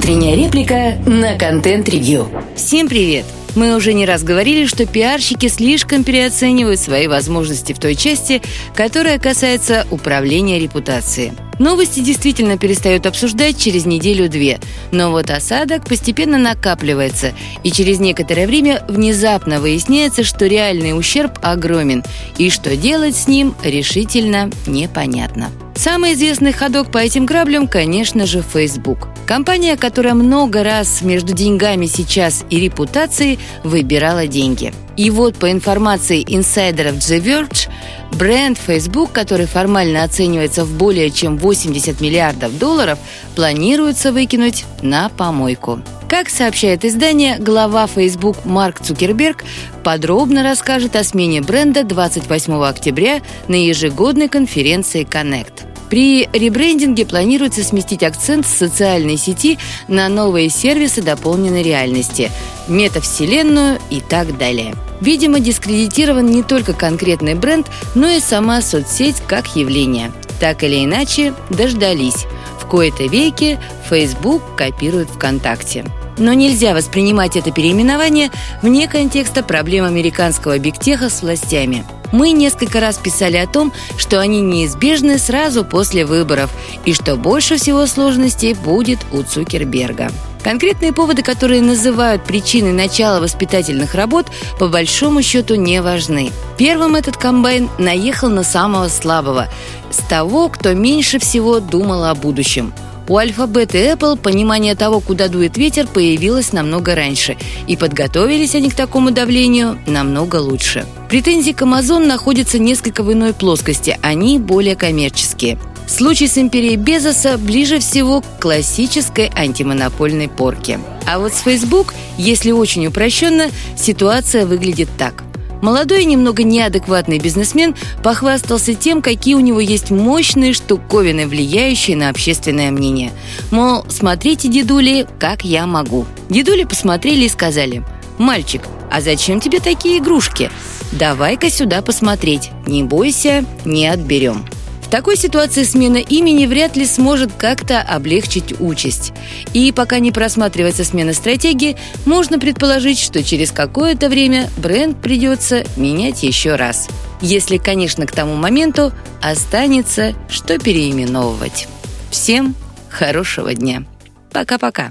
Утренняя реплика на контент-ревью. Всем привет! Мы уже не раз говорили, что пиарщики слишком переоценивают свои возможности в той части, которая касается управления репутацией. Новости действительно перестают обсуждать через неделю-две, но вот осадок постепенно накапливается, и через некоторое время внезапно выясняется, что реальный ущерб огромен, и что делать с ним решительно непонятно. Самый известный ходок по этим граблям, конечно же, Facebook. Компания, которая много раз между деньгами сейчас и репутацией выбирала деньги. И вот по информации инсайдеров The Verge, бренд Facebook, который формально оценивается в более чем 80 миллиардов долларов, планируется выкинуть на помойку. Как сообщает издание, глава Facebook Марк Цукерберг подробно расскажет о смене бренда 28 октября на ежегодной конференции Connect. При ребрендинге планируется сместить акцент с социальной сети на новые сервисы дополненной реальности, метавселенную и так далее. Видимо, дискредитирован не только конкретный бренд, но и сама соцсеть как явление. Так или иначе, дождались. В кои-то веки Facebook копирует ВКонтакте. Но нельзя воспринимать это переименование вне контекста проблем американского бигтеха с властями. Мы несколько раз писали о том, что они неизбежны сразу после выборов и что больше всего сложностей будет у Цукерберга. Конкретные поводы, которые называют причиной начала воспитательных работ, по большому счету не важны. Первым этот комбайн наехал на самого слабого, с того, кто меньше всего думал о будущем. У Alphabet и Apple понимание того, куда дует ветер, появилось намного раньше, и подготовились они к такому давлению намного лучше. Претензии к Amazon находятся несколько в иной плоскости, они более коммерческие. Случай с империей Безоса ближе всего к классической антимонопольной порке. А вот с Facebook, если очень упрощенно, ситуация выглядит так. Молодой и немного неадекватный бизнесмен похвастался тем, какие у него есть мощные штуковины, влияющие на общественное мнение. Мол, смотрите, дедули, как я могу. Дедули посмотрели и сказали: «Мальчик, а зачем тебе такие игрушки? Давай-ка сюда посмотреть. Не бойся, не отберем». В такой ситуации смена имени вряд ли сможет как-то облегчить участь. И пока не просматривается смена стратегии, можно предположить, что через какое-то время бренд придется менять еще раз. Если, конечно, к тому моменту останется, что переименовывать. Всем хорошего дня. Пока-пока.